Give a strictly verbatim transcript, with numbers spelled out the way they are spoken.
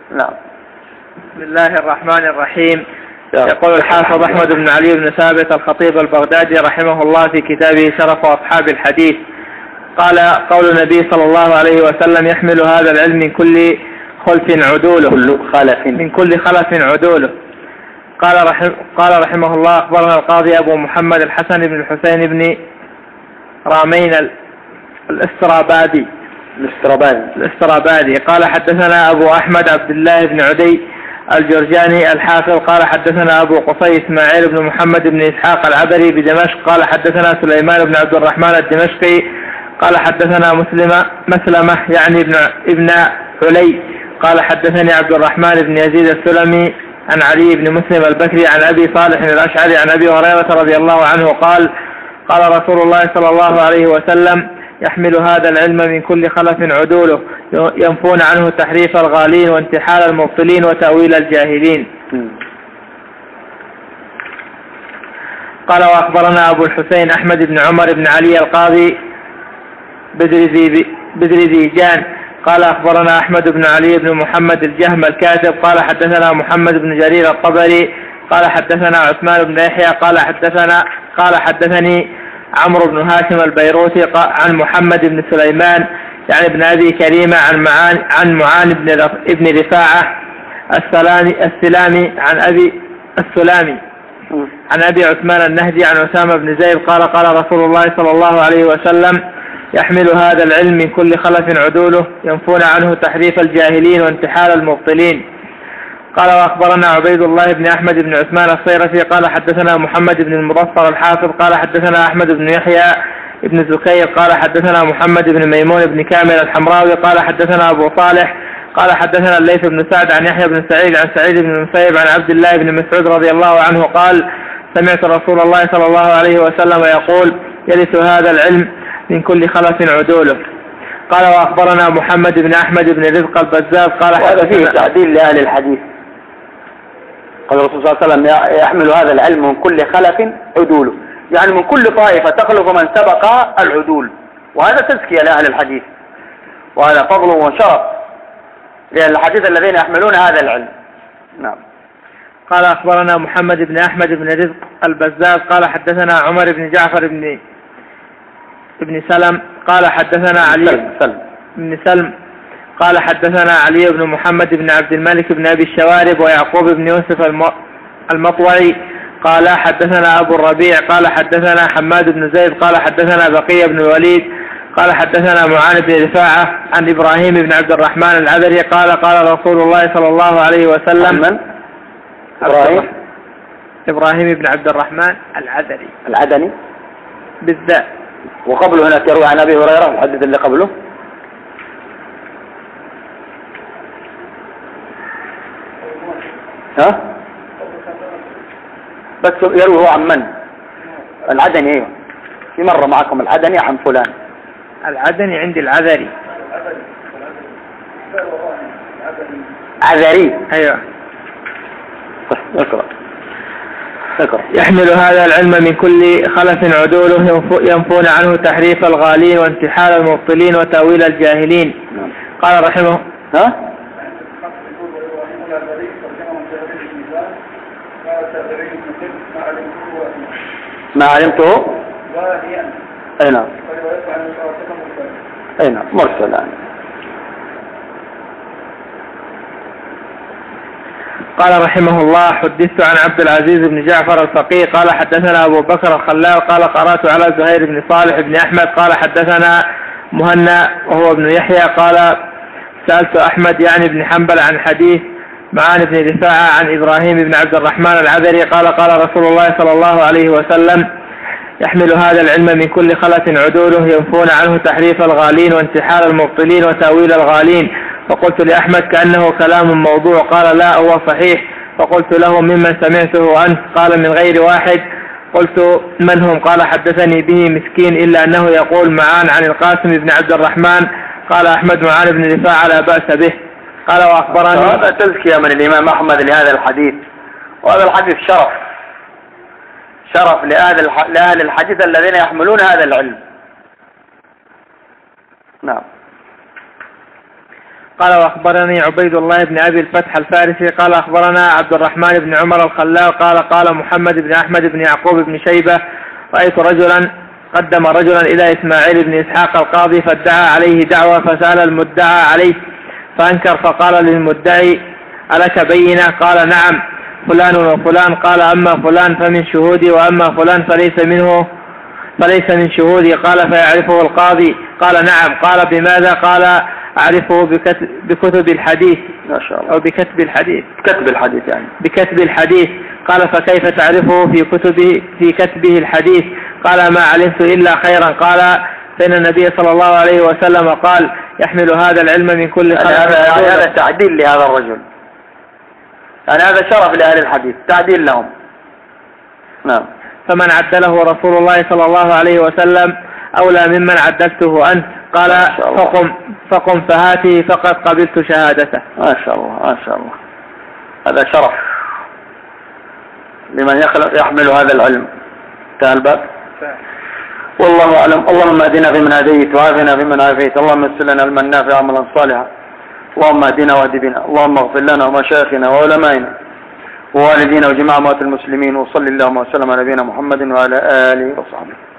نعم. بسم الله الرحمن الرحيم. يقول الحافظ أحمد بن علي بن ثابت الخطيب البغدادي رحمه الله في كتابه شرف أصحاب الحديث، قال: قول النبي صلى الله عليه وسلم: يحمل هذا العلم من كل خلف عدوله كل خلف من كل خلف عدوله. قال, رحم قال رحمه الله: أخبرنا القاضي أبو محمد الحسن بن الحسين بن رامين الاسترابادي الاسترابادي الاسترابادي قال: حدثنا أبو أحمد عبد الله بن عدي الجرجاني الحافظ قال: حدثنا أبو قصي إسماعيل بن محمد بن إسحاق العبري بدمشق قال: حدثنا سليمان بن عبد الرحمن الدمشقي قال: حدثنا مسلمة مسلمة يعني ابن ابن علي قال: حدثني عبد الرحمن بن يزيد السلمي عن علي بن مسلم البكري عن أبي صالح الأشعري عن أبي هريرة رضي الله عنه قال: قال رسول الله صلى الله عليه وسلم: يحمل هذا العلم من كل خلف عدوله ينفون عنه تحريف الغالين وانتحال المبطلين وتأويل الجاهلين. قال: وأخبرنا أبو الحسين أحمد بن عمر بن علي القاضي بدرزيجان قال: أخبرنا أحمد بن علي بن محمد الجهم الكاتب قال: حدثنا محمد بن جرير الطبري قال: حدثنا عثمان بن يحيى قال: حدثنا قال حدثني عمرو بن هاشم البيروتي عن محمد بن سليمان يعني ابن أبي كريمة عن معان عن معان بن ابن رفاعة السلامي السلامي عن أبي السلامي عن أبي عثمان النهدي عن أسامة بن زيد قال: قال رسول الله صلى الله عليه وسلم: يحمل هذا العلم من كل خلف عدوله ينفون عنه تحريف الجاهلين وانتحال المبطلين. قال: وأخبرنا عبيد الله بن أحمد بن عثمان الصيرفي قال: حدثنا محمد بن المظفر الحافظ قال: حدثنا أحمد بن يحيى بن زكير قال: حدثنا محمد بن ميمون بن كامل الحمراوي قال: حدثنا أبو صالح قال: حدثنا الليث بن سعد عن يحيى بن سعيد عن سعيد بن المسيب عن عبد الله بن مسعود رضي الله عنه قال: سمعت رسول الله صلى الله عليه وسلم يقول: يرث هذا العلم من كل خلف عدوله. قال: وأخبرنا محمد بن أحمد بن رزق البزاز قال: هذا فيه تعديل لأهل الحديث. قال الرسول صلى الله عليه وسلم: يحمل هذا العلم من كل خلف عدوله، يعني من كل طائفة تخلف من سبق العدول، وهذا تزكية لأهل الحديث، وهذا فضل وشرف لأهل الحديث الذين يحملون هذا العلم. نعم. قال: أخبرنا محمد بن أحمد بن رزق البزاز قال: حدثنا عمر بن جعفر بن ابن سلم قال: حدثنا علي سلم سلم. بن سلم قال: حدثنا علي بن محمد بن عبد الملك بن أبي الشوارب ويعقوب بن يوسف المطوعي قال: حدثنا أبو الربيع قال: حدثنا حماد بن زيد قال: حدثنا بقية بن الوليد قال: حدثنا معان بن رفاعة عن إبراهيم بن عبد الرحمن العذري قال: قال رسول الله صلى الله عليه وسلم: من؟ إبراهيم إبراهيم بن عبد الرحمن العذري العدني بالذات. وقبله هناك يروي عن أبي هريرة الحديث اللي قبله. ها؟ بس يروي هو عن من؟ العدني. ايوه في مرة معكم العدني عن فلان. العدني عندي العذري. عذري. ايوه. اقرأ اقرأ. يحمل هذا العلم من كل خلف عدوله ينفون عنه تحريف الغالين وانتحال المبطلين وتأويل الجاهلين. نعم. قال رحمه ها؟ ما علمته اي نعم اي نعم مرسل. قال رحمه الله: حدثت عن عبد العزيز بن جعفر الفقيه قال: حدثنا أبو بكر الخلال قال: قرأت على زهير بن صالح بن أحمد قال: حدثنا مهنا وهو ابن يحيى قال: سألت أحمد يعني بن حنبل عن حديث معان بن رفاعة عن إبراهيم بن عبد الرحمن العذري قال: قال رسول الله صلى الله عليه وسلم: يحمل هذا العلم من كل خلف عدوله ينفون عنه تحريف الغالين وانتحال المبطلين وتأويل الغالين. فقلت لأحمد: كأنه كلام موضوع. قال: لا هو صحيح. فقلت له: ممن سمعته أنت؟ قال: من غير واحد. قلت: من هم؟ قال: حدثني به مسكين إلا أنه يقول معان عن القاسم بن عبد الرحمن. قال أحمد: معان بن رفاعة لا بأس به. قال: وأخبرني. هذا تزكية من الإمام أحمد لهذا الحديث، وهذا الحديث شرف شرف لأهل الحديث الذين يحملون هذا العلم. نعم. قال وأخبرني عبيد الله بن أبي الفتح الفارسي قال أخبرنا عبد الرحمن بن عمر الخلال قال قال محمد بن أحمد بن يعقوب بن شيبة رأيت رجلا قدم رجلا إلى إسماعيل بن إسحاق القاضي فادعى عليه دعوة فسأل المدعى عليه فأنكر فقال للمدعي ألك بينة؟ قال نعم فلان وفلان. قال أما فلان فمن شهودي وأما فلان فليس منه فليس من شهودي. قال فيعرفه القاضي؟ قال نعم. قال بماذا؟ قال أعرفه بكتب, بكتب الحديث. ما شاء الله. أو بكتب الحديث. كتب الحديث يعني. بكتب الحديث. قال فكيف تعرفه في كتبه في كتبه الحديث؟ قال ما علمت إلا خيرا. قال فإن النبي صلى الله عليه وسلم قال يحمل هذا العلم من كل خلق. يعني هذا تعديل لهذا الرجل، يعني هذا شرف لأهل الحديث، تعديل لهم. نعم. فمن عدله رسول الله صلى الله عليه وسلم أولى ممن عدلته أنت. قال فقم فقم فهاته فقد قبلت شهادته. ما شاء الله ما شاء الله، هذا شرف لمن يحمل هذا العلم. انتهى الباب. والله أعلم. اللهم اهدنا فيمن هديت وعافنا فيمن عافيت، اللهم يسر لنا علما نافعا عملا صالحا، اللهم اهدنا واهد بنا، اللهم اغفر لنا ومشايخنا وعلمائنا ووالدينا وجميع اموات المسلمين، وصل اللهم وسلم على نبينا محمد وعلى آله وصحبه.